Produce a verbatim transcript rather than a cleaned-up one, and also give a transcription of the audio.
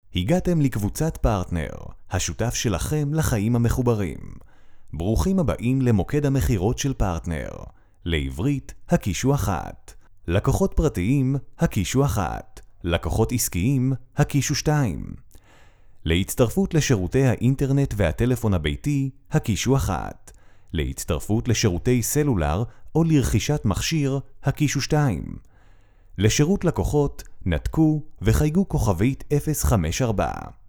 הגעתם לקבוצת פרטנר, השותף שלכם לחיים המחוברים. ברוכים הבאים למוקד המחירות של פרטנר. לעברית, הקישו אחת. לקוחות פרטיים, הקישו אחת. לקוחות עסקיים, הקישו שתיים. להצטרפות לשירותי האינטרנט והטלפון הביתי, הקישו אחת. להצטרפות לשירותי סלולר או לרכישת מכשיר, הקישו שתיים. לשירות לקוחות, נתקו וחייגו כוכבית אפס חמש ארבע.